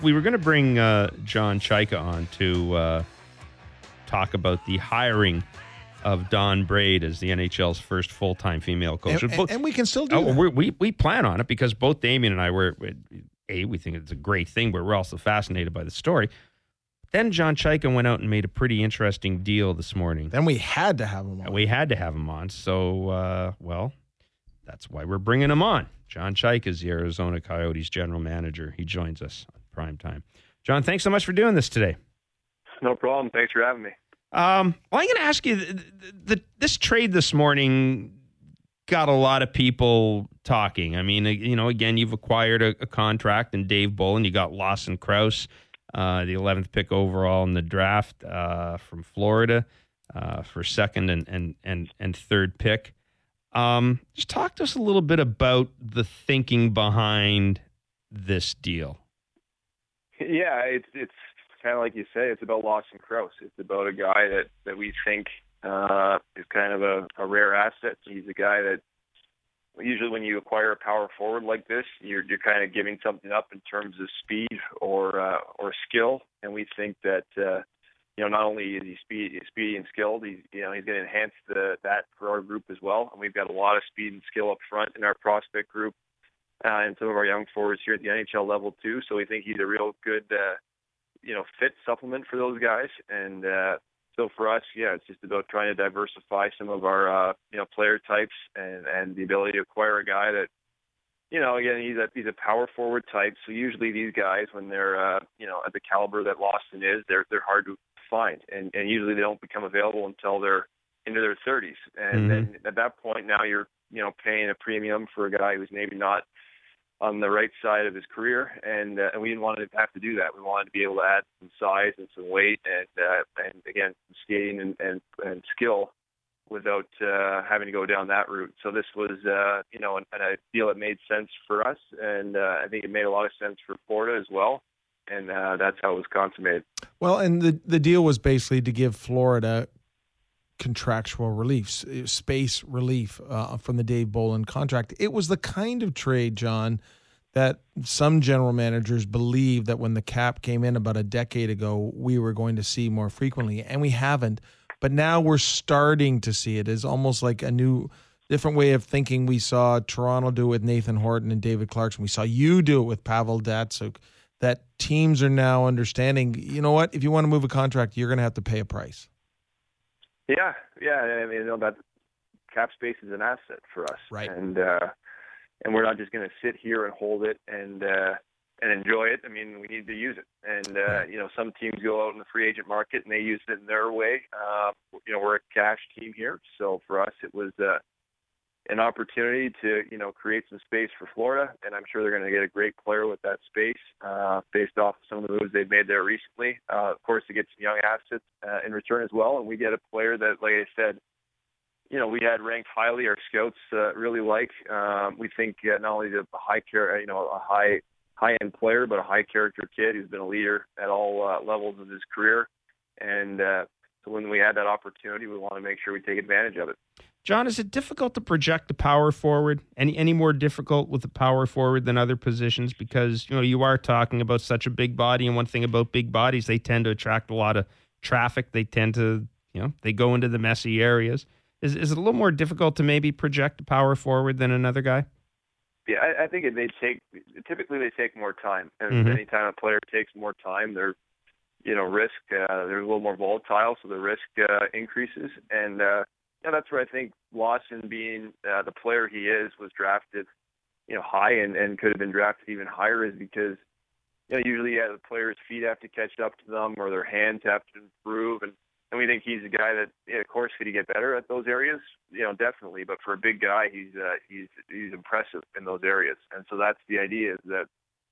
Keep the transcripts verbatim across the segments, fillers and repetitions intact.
We were going to bring uh, John Chayka on to uh, talk about the hiring of Dawn Braid as the N H L's first full-time female coach. And, and, and we can still do oh, that. We're, we we plan on it because both Damien and I were, A, we think it's a great thing, but we're also fascinated by the story. Then John Chayka went out and made a pretty interesting deal this morning. Then we had to have him on. We had to have him on. So, uh, well, that's why we're bringing him on. John Chayka is the Arizona Coyotes general manager. He joins us on Prime Time. John, thanks so much for doing this today. No problem. Thanks for having me. Um, well, I'm going to ask you, the, the, this trade this morning got a lot of people talking. I mean, you know, again, you've acquired a, a contract in Dave Bolland. You got Lawson Crouse, uh, the eleventh pick overall in the draft uh, from Florida uh, for second and, and, and, and third pick. Um, just talk to us a little bit about the thinking behind this deal. Yeah, it's it's kind of like you say. It's about Lawson Crouse. It's about a guy that, that we think uh, is kind of a, a rare asset. He's a guy that usually when you acquire a power forward like this, you're you're kind of giving something up in terms of speed or uh, or skill. And we think that uh, you know not only is he speed, speedy and skilled, he's you know he's going to enhance the, that for our group as well. And we've got a lot of speed and skill up front in our prospect group. Uh, and some of our young forwards here at the N H L level too. So we think he's a real good, uh, you know, fit supplement for those guys. And uh, so for us, yeah, it's just about trying to diversify some of our, uh, you know, player types and, and the ability to acquire a guy that, you know, again, he's a he's a power forward type. So usually these guys, when they're, uh, you know, at the caliber that Lawson is, they're they're hard to find, and and usually they don't become available until they're into their thirties. And mm-hmm. then at that point, now you're, you know, paying a premium for a guy who's maybe not on the right side of his career, and uh, and we didn't want to have to do that. We wanted to be able to add some size and some weight, and uh, and again, skating and, and, and skill without uh, having to go down that route. So this was, uh, you know, an, a deal that made sense for us, and uh, I think it made a lot of sense for Florida as well, and uh, that's how it was consummated. Well, and the the deal was basically to give Florida contractual relief, space relief uh, from the Dave Bolland contract. It was the kind of trade, John, that some general managers believed that when the cap came in about a decade ago, we were going to see more frequently, and we haven't. But now we're starting to see it as almost like a new, different way of thinking. We saw Toronto do it with Nathan Horton and David Clarkson. We saw you do it with Pavel Datsyuk, that teams are now understanding, you know what, if you want to move a contract, you're going to have to pay a price. Yeah, yeah. I mean, you know, that cap space is an asset for us, right? And uh, and we're not just going to sit here and hold it and uh, and enjoy it. I mean, we need to use it. And uh, you know, some teams go out in the free agent market and they use it in their way. Uh, you know, we're a cash team here, so for us, it was uh, an opportunity to you know create some space for Florida, and I'm sure they're going to get a great player with that space uh, based off of some of the moves they've made there recently. Uh, of course, to get some young assets uh, in return as well, and we get a player that, like I said, you know, we had ranked highly. Our scouts uh, really like. Um, we think uh, not only the high care, you know, a high high end player, but a high character kid who's been a leader at all uh, levels of his career, and uh, so when we had that opportunity, we want to make sure we take advantage of it. John, is it difficult to project a power forward? Any any more difficult with a power forward than other positions? Because, you know, you are talking about such a big body, and one thing about big bodies, they tend to attract a lot of traffic. They tend to, you know, they go into the messy areas. Is is it a little more difficult to maybe project a power forward than another guy? Yeah, I, I think they take typically they take more time, and mm-hmm. anytime a player takes more time, they're you know risk uh, they're a little more volatile, so the risk uh, increases. And uh, yeah, that's where I think Lawson, being uh, the player he is, was drafted, you know, high and, and could have been drafted even higher, is because, you know, usually yeah, the players' feet have to catch up to them or their hands have to improve. And, and we think he's a guy that, yeah, of course, could he get better at those areas? You know, definitely. But for a big guy, he's uh, he's he's impressive in those areas. And so that's the idea, is that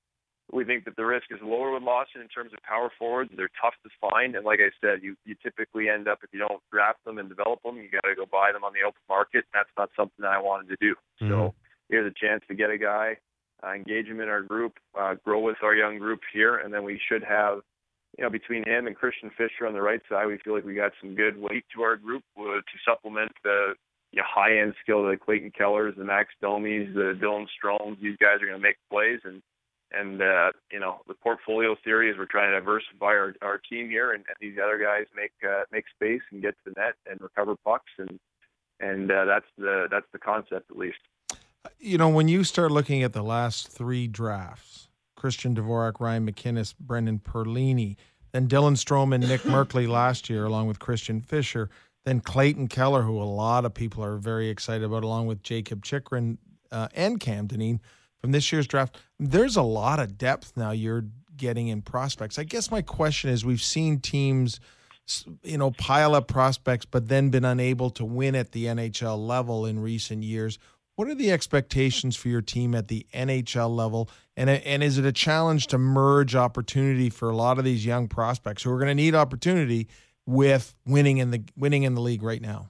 we think that the risk is lower with Lawson in terms of power forwards. They're tough to find, and like I said, you, you typically end up, if you don't draft them and develop them, you got to go buy them on the open market. That's not something that I wanted to do. Mm-hmm. So here's a chance to get a guy, uh, engage him in our group, uh, grow with our young group here, and then we should have, you know, between him and Christian Fischer on the right side, we feel like we got some good weight to our group uh, to supplement the you know, high-end skill, the Clayton Kellers, the Max Domies, the Dylan Stromes. These guys are going to make plays, and And, uh, you know, the portfolio theory is we're trying to diversify our, our team here, and, and these other guys make uh, make space and get to the net and recover pucks, and and uh, that's the that's the concept, at least. You know, when you start looking at the last three drafts, Christian Dvorak, Ryan McInnes, Brendan Perlini, then Dylan Strome and Nick Merkley last year, along with Christian Fischer, then Clayton Keller, who a lot of people are very excited about, along with Jacob Chychrun uh, and Cam Dineen from this year's draft. There's a lot of depth now you're getting in prospects. I guess my question is, we've seen teams, you know, pile up prospects, but then been unable to win at the N H L level in recent years. What are the expectations for your team at the N H L level? And, and is it a challenge to merge opportunity for a lot of these young prospects who are going to need opportunity with winning in the winning in the league right now?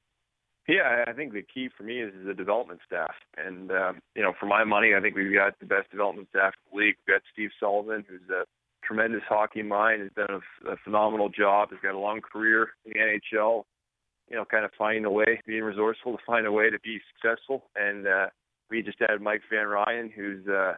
Yeah, I think the key for me is the development staff. And, um, you know, for my money, I think we've got the best development staff in the league. We've got Steve Sullivan, who's a tremendous hockey mind, has done a, a phenomenal job, has got a long career in the N H L, you know, kind of finding a way, being resourceful to find a way to be successful. And uh, we just added Mike Van Ryan, who's, uh,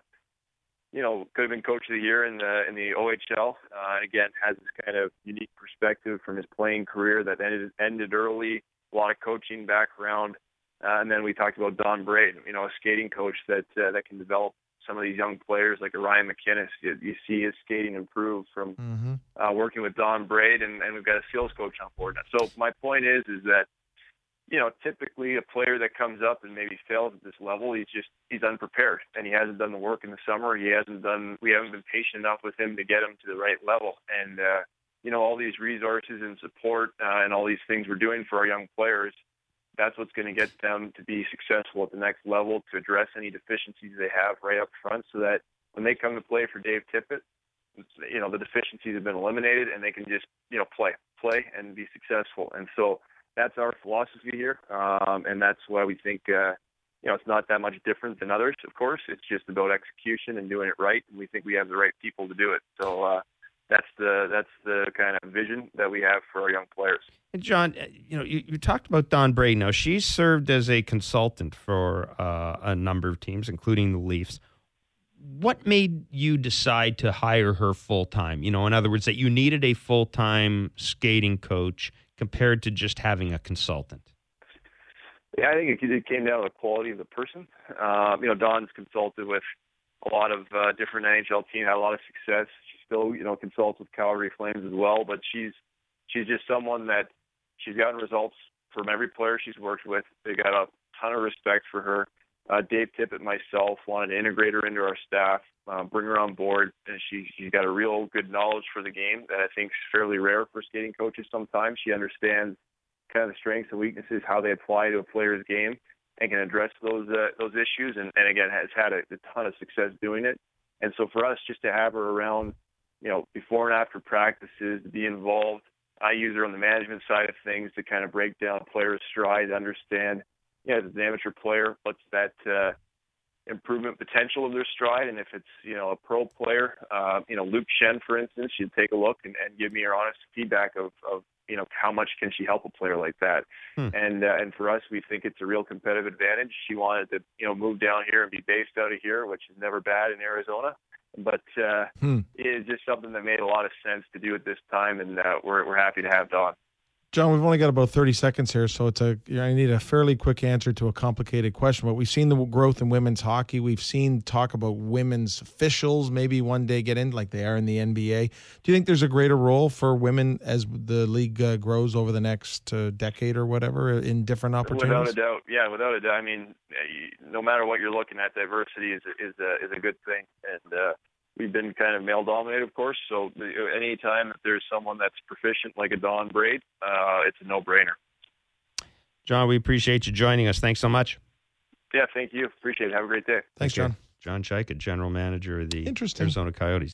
you know, could have been coach of the year in the in the O H L. Uh, and again, has this kind of unique perspective from his playing career that ended ended early. A lot of coaching background, uh, and then we talked about Don Braid, you know, a skating coach that uh, that can develop some of these young players like a Ryan McInnes. You, you see his skating improve from mm-hmm. uh, working with Don Braid, and, and we've got a skills coach on board now. So my point is, is that, you know, typically a player that comes up and maybe fails at this level, he's just he's unprepared, and he hasn't done the work in the summer. He hasn't done. We haven't been patient enough with him to get him to the right level, and. Uh, You know, all these resources and support uh, and all these things we're doing for our young players, that's what's going to get them to be successful at the next level, to address any deficiencies they have right up front, so that when they come to play for Dave Tippett, you know, the deficiencies have been eliminated and they can just, you know, play, play and be successful. And so that's our philosophy here. Um, and that's why we think, uh, you know, it's not that much different than others, of course. It's just about execution and doing it right. And we think we have the right people to do it. So, uh, That's the that's the kind of vision that we have for our young players. And John, you know, you, you talked about Don Braid. Now, she's served as a consultant for uh, a number of teams, including the Leafs. What made you decide to hire her full time? You know, in other words, that you needed a full time skating coach compared to just having a consultant. Yeah, I think it, it came down to the quality of the person. Uh, you know, Don's consulted with a lot of uh, different N H L teams, had a lot of success. Still, you know, consults with Calgary Flames as well, but she's she's just someone that she's gotten results from every player she's worked with. They got a ton of respect for her. Uh, Dave Tippett, myself, wanted to integrate her into our staff, uh, bring her on board, and she, she's got a real good knowledge for the game that I think is fairly rare for skating coaches sometimes. She understands kind of the strengths and weaknesses, how they apply to a player's game, and can address those uh, those issues, and, and again, has had a, a ton of success doing it. And so for us, just to have her around, you know, before and after practices, to be involved. I use her on the management side of things to kind of break down players' stride, understand, you know, as an amateur player, what's that uh, improvement potential of their stride. And if it's, you know, a pro player, uh, you know, Luke Shen, for instance, she'd take a look and, and give me her honest feedback of, of, you know, how much can she help a player like that. Hmm. And uh, and for us, we think it's a real competitive advantage. She wanted to, you know, move down here and be based out of here, which is never bad in Arizona. But uh, hmm. it is just something that made a lot of sense to do at this time, and uh, we're we're happy to have Dawn. John, we've only got about thirty seconds here, so it's a I need a fairly quick answer to a complicated question. But we've seen the growth in women's hockey. We've seen talk about women's officials maybe one day get in like they are in the N B A. Do you think there's a greater role for women as the league uh, grows over the next uh, decade or whatever in different opportunities? Without a doubt, yeah, without a doubt. I mean, no matter what you're looking at, diversity is is a, is a good thing, and uh, we've been kind of male-dominated, of course, so any time that there's someone that's proficient like a Don Braid, uh, it's a no-brainer. John, we appreciate you joining us. Thanks so much. Yeah, thank you. Appreciate it. Have a great day. Thanks, John. John Chychrun, General Manager of the Arizona Coyotes.